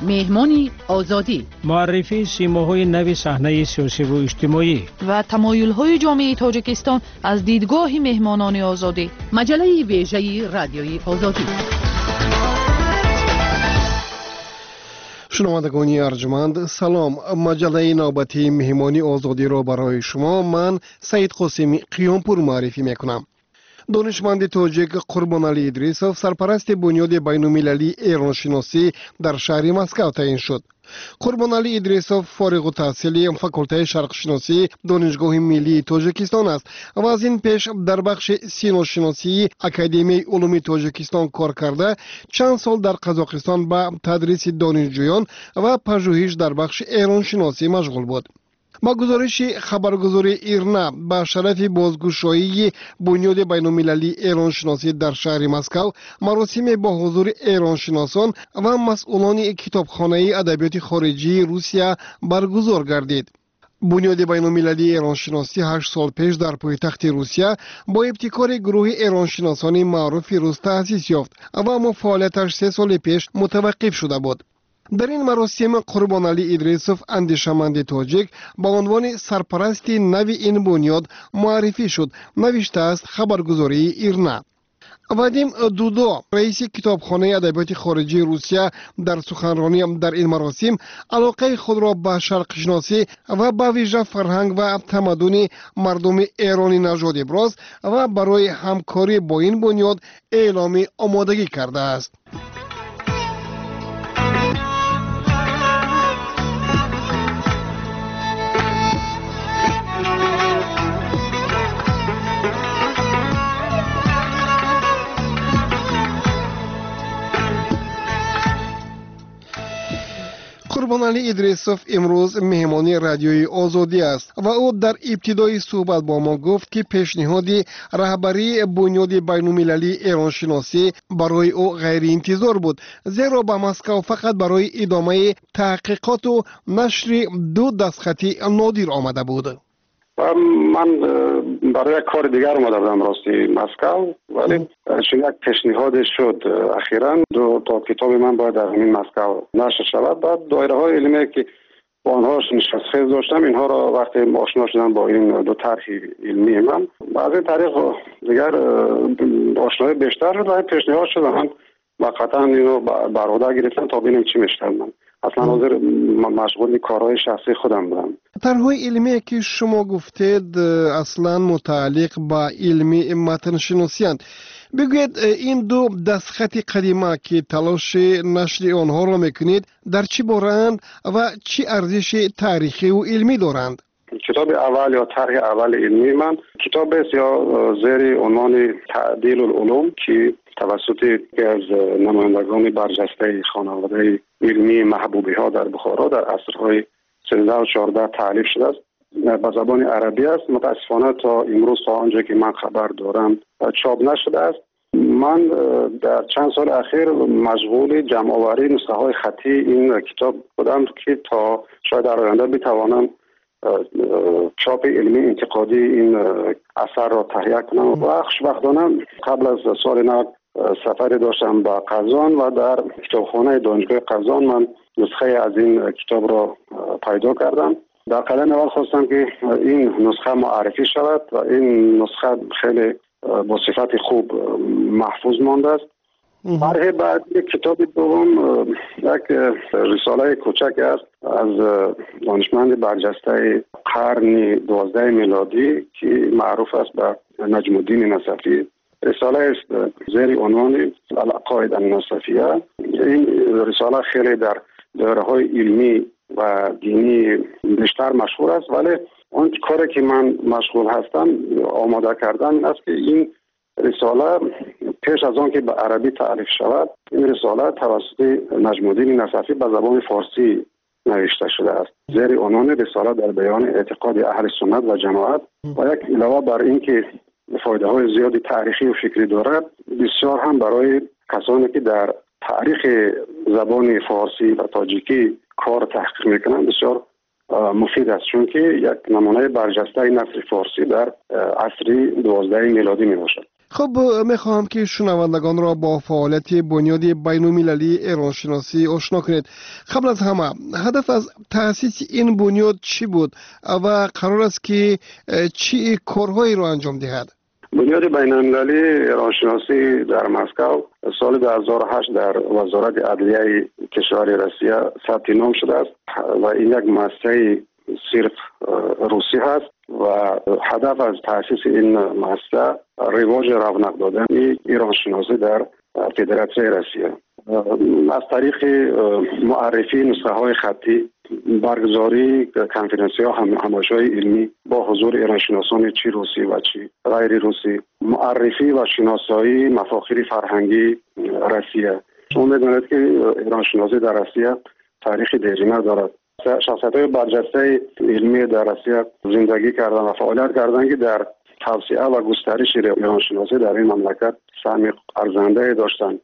مهمانی آزادی، معرفی سیماهای نوی صحنه سیاسی و اجتماعی و تمایل‌های جامعه تاجیکستان از دیدگاه مهمانان آزادی. مجله ویژه رادیوی آزادی. شنوندگان ارجمند سلام. مجله نوبتی مهمانی آزادی را برای شما من سعید قاسمی قیامپور معرفی میکنم. دانشمند تاجیک قربانعلی ادریسوف سرپرست بنیاد بین‌المللی ایرانشناسی در شهر مسکو تعیین شد. قربانعلی ادریسوف فارغ التحصیل فاکولته شرقشناسی دانشگاه ملی تاجیکستان است و از این پیش در بخش سینوشناسی اکادمی علوم تاجیکستان کار کرده چند سال در قزاقستان به تدریس دانشجویان و پژوهش در بخش ایرانشناسی مشغول بود. با گزارش خبرگزاری ایرنا با شرف بازگشایی بنیاد بین‌المللی ایرانشناسی در شهر مسکو مراسم با حضور ایرانشناسان و مسئولان کتابخانه ادبیات خارجی روسیه برگزار گردید. بنیاد بین‌المللی ایرانشناسی 8 سال پیش در پایتخت روسیه با ابتکار گروه ایرانشناسان معروف روس تأسیس یافت و اما فعالیتش 3 سال پیش متوقف شده بود. در این مراسم قربانعلی ادریسوف اندیشمند تاجیک با عنوان سرپرست نوی این بنیاد معرفی شد، نوشته است خبرگزاری ایرنا. وادیم دودو رئیس کتابخانه ادبیات خارجی روسیه در سخنرانی در این مراسم علاقه خود را به شرق شناسی و به ویژه فرهنگ و تمدن مردم ایرانی نژاد ابراز و برای همکاری با این بنیاد اعلام آمادگی کرده است. قربانعلی ادریسوف امروز مهمانی رادیوی آزادی است و او در ابتدای صحبت با ما گفت که پیشنهاد رهبری بنیاد بین‌المللی ایرانشناسی برای او غیر انتظار بود، زیرا به مسکو فقط برای ادامه تحقیقات و نشر 2 دستخطی نادر آمده بود. من برای یک کار دیگر اومده بودم راستی مسکو، ولی چون یک پیشنهاد شد اخیراً 2 تا کتاب من باید در همین مسکو نشر شود. بعد دایره های علمی که با آنها نشستخیز داشتم اینها را وقتی آشنا شدم با این 2 طرح علمی من از این طریق دیگر آشنایی بیشتر شد و این پیشنهاد شد من واقعا اینو برآورده گرفتم تا ببینیم چی میشه. من اصلا حاضر مشغول کارهای شخصی خودم بودم. طرح‌های علمی که شما گفتید اصلا متعلق با علمی متن شناسی اند. بگوید این 2 دستخط قدیمه که تلاش نشر آنها را میکنید در چی بارند و چی ارزش تاریخی و علمی دارند؟ کتاب اول یا طرح اول علمی من کتاب است یا زیر عنوان تعدیل العلوم که توسط یکی از نمایندگان برجسته خانواده علمی محبوبی ها در بخارا در عصرهای 13 و 14 تالیف شده است. به زبان عربی است. متاسفانه تا امروز تا آنجا که من خبر دارم چاپ نشده است. من در چند سال اخیر مشغول جمع آوری نسخه های خطی این کتاب بودم که تا شاید در آینده بتوانم چاپ علمی انتقادی این اثر را تهیه کنم. و خوشبختانه قبل از سال 90 سفری داشتم به قزان و در کتابخانه دانشگاه قزان من نسخه از این کتاب را پیدا کردم. در قدم اول خواستم که این نسخه معرفی شود و این نسخه خیلی با صفت خوب محفوظ مانده است. برای بعد یک کتاب دوم یک رساله کوچک است از دانشمند برجسته قرن 12 میلادی که معروف است به نجم الدین نصفی. رساله است زیر عنوان العقاید النصفیه. این رساله خیلی در دایره‌های علمی و دینی بیشتر مشهور است، ولی اون کاری که من مشغول هستم آماده کردن است که این رساله پیش از آن که به عربی تعریف شود این رساله توسط نجم الدین نصفی به زبان فارسی نوشته شده است زیر عنوان رساله در بیان اعتقاد اهل سنت و جماعت و یک علاوه بر این که فایده های زیادی تاریخی و فکری دارد بسیار هم برای کسانی که در تاریخ زبان فارسی و تاجیکی کار تحقیق میکنن بسیار مفید است، چون که یک نمونه برجسته نثر فارسی در عصر 12 میلادی می باشد. خب میخواهم که شنوندگان را با فعالیت بنیاد بین‌المللی ایرانشناسی آشنا کنید. قبل از همه هدف از تأسیس این بنیاد چی بود و قرار است که چی کارهایی را انجام دهد؟ بنیاد بین‌المللی ایرانشناسی در مسکو سال 2008 در وزارت عدلیه کشور روسیه ثبت نام شده است و این یک مؤسسه صرف روسی هست و هدف از تأسیس این مؤسسه رواج رونق دادن ایرانشناسی در فدراسیون روسیه از طریق معرفی نسخه های خطی، برگزاری کنفرانسی ها، همایش‌های علمی با حضور ایرانشناسان چی روسی و چی غیر روسی، معرفی و شناسایی مفاخر فرهنگی روسیه. شما می‌دانید که ایرانشناسی در روسیه تاریخ دیرینه دارد. شخصیت‌های برجسته علمی در روسیه زندگی کردن و فعالیت کردن که در توسعه و گسترش ایرانشناسی در این مملکت سهم ارزنده داشتند،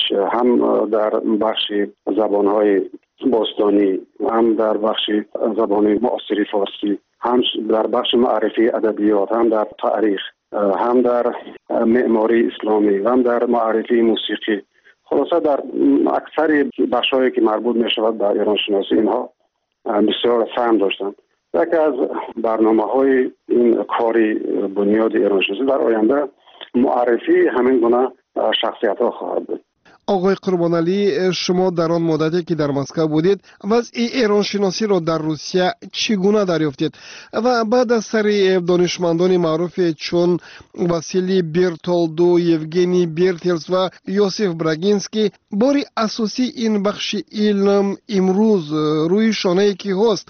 هم در بخش زبان‌های باستانی، هم در بخش زبان معاصر فارسی، هم در بخش معرفی ادبیات، هم در تاریخ، هم در معماری اسلامی، هم در معرفی موسیقی. خلاصه در اکثر بخش‌هایی که مربوط می‌شود به ایرانشناسی اینها بسیار سهم داشتند. یکی از برنامه‌های این کاری بنیاد ایرانشناسی در آینده معرفی همین گونه شخصیت‌ها خواهد بود. آقای قربانعلی، شما در آن مدتی که در مسکو بودید وضع ایرانشناسی را در روسیه چگونه دریافتید و بعد از سر دانشمندان معروف چون واسیلی برتولدو، یوگنی برتلس و یوسف براگینسکی بار اساسی این بخش علم امروز روی شانه کی هست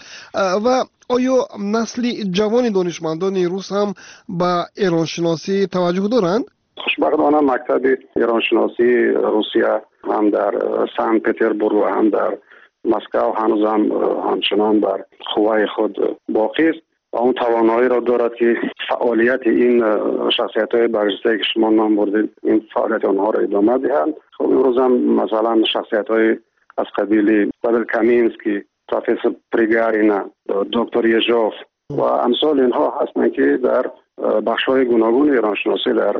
و آیا نسل جوان دانشمندان روس هم به ایرانشناسی توجه دارند؟ خوشبختانه مکتب ایرانشناسی روسیه هم در سن پترزبورگ و هم در مسکو هنوز هم همچنان بر قوای خود باقی است و اون توانایی را دارد که فعالیت این شخصیت‌های برجسته که شما نام بردید این فعالیت آنها را ادامه دهند. خب امروز هم مثلا شخصیت‌های از قبیل پاول کامینسکی، پروفسور پریگارینا، دکتر یژوف و امثال اینها هستند که در بخش‌های گوناگون ایرانشناسی در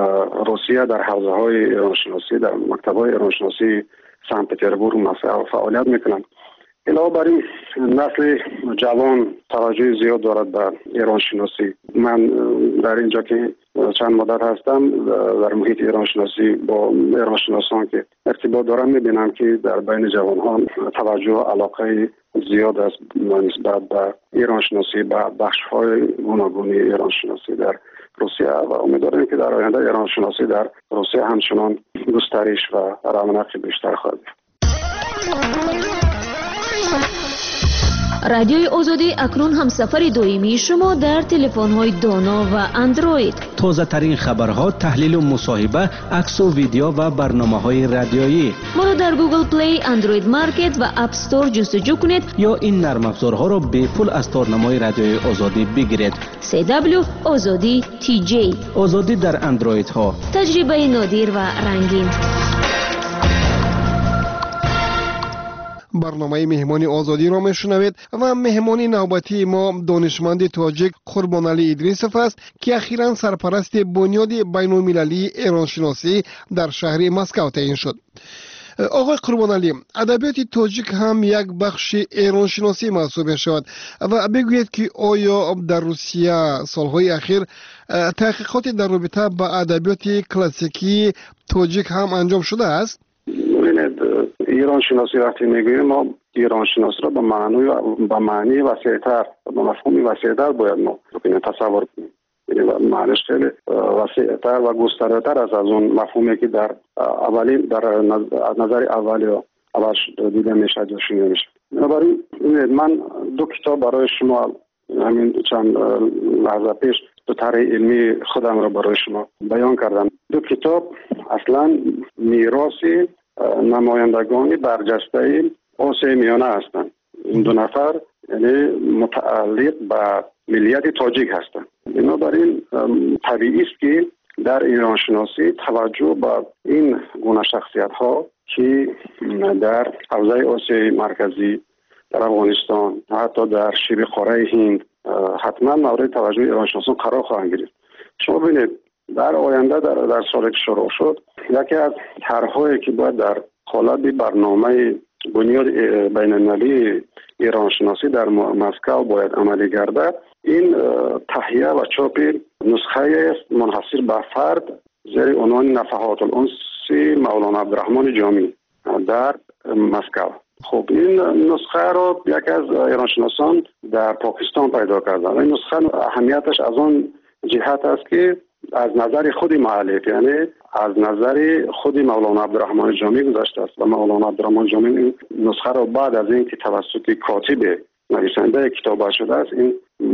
روسیه در حوزه‌های ایرانشناسی در مکتب‌های ایرانشناسی سن پترزبورگ مسکو فعالیت می‌کنند. علاوه بر این نسل جوان توجه زیاد دارد به ایرانشناسی. من در اینجا که چند مدت هستم در محیط ایرانشناسی با ایرانشناسان که ارتباط دارم می‌بینم که در بین جوانان توجه و علاقه زیاد است نسبت به ایرانشناسی به بخش‌های گوناگون ایرانشناسی در روسیه و امیدوارم که در آینده ایرانشناسی در روسیه همچنان گسترش و رونق بیشتر خواهد یافت. رادیوی آزادی اکنون هم سفر دائمی شما در تلفن‌های دانا و اندروید. تازه ترین خبرها، تحلیل و مصاحبه، عکس و ویدیو و برنامه‌های رادیویی. ما را در گوگل پلی، اندروید مارکت و اپ استور جستجو کنید یا این نرم افزارها را به پول از تارنمای رادیوی آزادی بگیرید. CW آزادی TJ. آزادی در اندروید ها. تجربه نادر و رنگین. برنامه مهمانی آزادی را میشنوید و مهمانی نوبتی ما دانشمند تاجیک قربانعلی ادریسوف است که اخیراً سرپرست بنیاد بین‌المللی ایرانشناسی در شهر مسکو تعیین شد. آقای قربانعلی، ادبیات تاجیک هم یک بخش ایرانشناسی محسوب می‌شود و بگویید که آیا در روسیه سالهای اخیر تحقیقاتی در رابطه با ادبیات کلاسیکی تاجیک هم انجام شده است؟ ایرانشناسی وقتی میگوییم ما ایرانشناسی را به معنی وسیع‌تر به مفهومی وسیع‌تر باید ما تصور کنیم. یعنی معنیش خیلی وسیع‌تر و گسترده‌تر است از اون مفهومی که در نظر اول دیده میشه یا شنیده میشه. بنابراین من دو کتاب برای شما همین چند لحظه پیش دو طرح علمی خودم را برای شما بیان کردم. دو کتاب اصلا میراث نمایندگان برجسته آسیای میانه هستند. این دو نفر یعنی متعلق به ملیت تاجیک هستند. بنابراین طبیعی است که در ایرانشناسی توجه به این گونه شخصیت ها که در حوزه آسیای مرکزی، در افغانستان، حتی در شبه قاره هند حتما مورد توجه ایرانشناسان قرار خواهند گرفت. شما ببینید در آینده در سالی که شروع شد یکی از طرح‌هایی که باید در قالب برنامه بنیاد بین‌المللی ایران شناسی در مسکو باید عملی گردد، این تهیه و چاپ نسخه است منحصر به فرد زیر عنوان نفحات الانس مولانا عبدالرحمن جامی در مسکو. خب این نسخه را یکی از ایرانشناسان در پاکستان پیدا کردند. این نسخه اهمیتش از آن جهت است که از نظر خود مؤلف، یعنی از نظر خود مولانا عبدالرحمن جامی گذشته است و مولانا عبدالرحمن جامی این نسخه را بعد از اینکه توسط کاتب نویسنده کتاب شده است این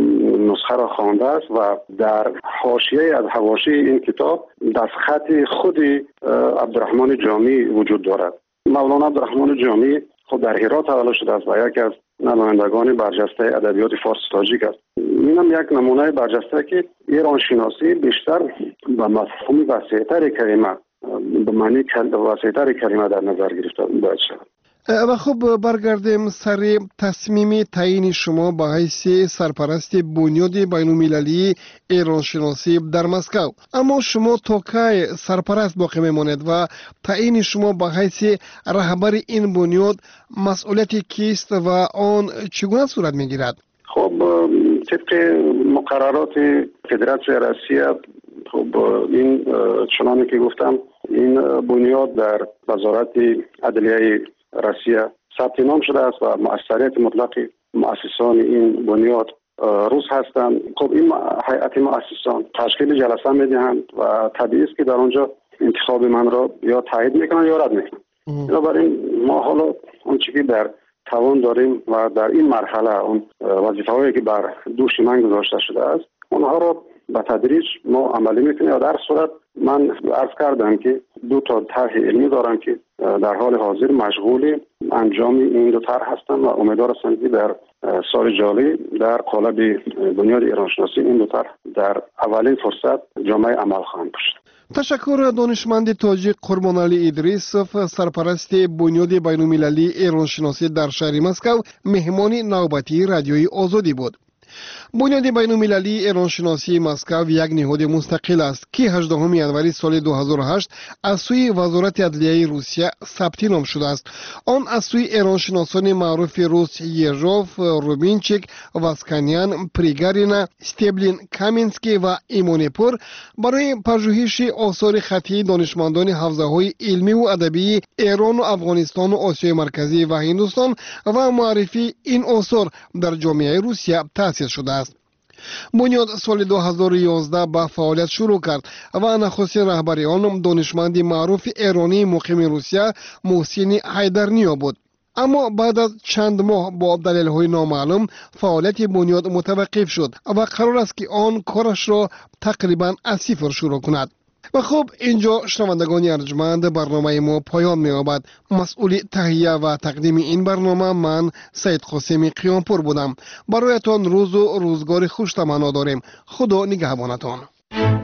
نسخه را خوانده است و در حاشیه از حواشی این کتاب دستخط خود عبدالرحمن جامی وجود دارد. مولانا عبدالرحمن جامی خود در هرات تولد شده است و یکی از نمایندگان برجسته ادبیات فارسی تاجیک است. اینم یک نمونه برجسته که ایران شناسی بیشتر به مفهوم وسیع‌تر کلمه به معنی وسیع‌تر کلمه در نظر گرفته باید شود. و خب برگردیم سر تصمیم تعیین شما به حیث سرپرست بنیاد بین‌المللی ایران شناسی در مسکو. اما شما تا کی سرپرست باقی میمانید و تعیین شما به حیث رهبر این بنیاد مسئولیت کیست و آن چگونه صورت میگیرد؟ خب طبق مقررات فدراسیون روسیه خب این چنانه که گفتم این بنیاد در وزارت عدلیه روسیه ثبت نام شده است و مؤثریت مطلق مؤسسان این بنیاد روس هستند. خب این هیئت مؤسسان تشکیل جلسه میدهند و طبیعی است که در آنجا انتخاب من را یا تایید میکنن یا رد میکنن. بنابراین ما حالا اون چیزی که در توان داریم و در این مرحله اون وظیفه‌هایی که بر دوش من گذاشته شده است اونها را به تدریج ما عملی میکنیم. و در صورت من عرض کردم که 2 طرح علمی دارم که در حال حاضر مشغول انجام این 2 طرح هستم و امیدوار هستم که در سال جاری در قالب بنیاد ایران شناسی این 2 طرح در اولین فرصت جامعه عمل خواهند داشت. تشکر دانشمند تاجیک قربانعلی ادریسوف، سرپرست بنیاد بین‌المللی ایران شناسی در شهر مسکو، مهمان نوبتی رادیوی آزادی بود. بنیاد بین‌المللی ایران شناسی مسکو یک نهاد مستقل است که 18 ینوری سال 2008 از سوی وزارت عدلیه روسیه ثبت نام شده است. آن از سوی ایران شناسان معروف روس یژوف، روبینچیک، واسکانیان، پریگارینا، استبلین، کامینسکی و ایمونپور برای پژوهش آثار خطی دانشمندان حوزه‌های علمی و ادبی ایران و افغانستان و آسیای مرکزی و هندوستان و معرفی این آثار در جامعه روسیه تأسیس شده است. بنیاد سال 2011 به فعالیت شروع کرد و نخستین رهبر آن دانشمند معروف ایرانی مقیم روسیه محسن حیدرنیا بود. اما بعد از چند ماه با دلایل نامعلوم فعالیت بنیاد متوقف شد و قرار است که آن کارش را تقریبا از صفر شروع کند. و خب اینجا شنوندگان ارجمند برنامه ما پایان می‌یابد. مسئول تهیه و تقدیم این برنامه من سید قاسمی قیامپور بودم. برایتان روز و روزگار خوش تمنا داریم. خدا نگهبانتان.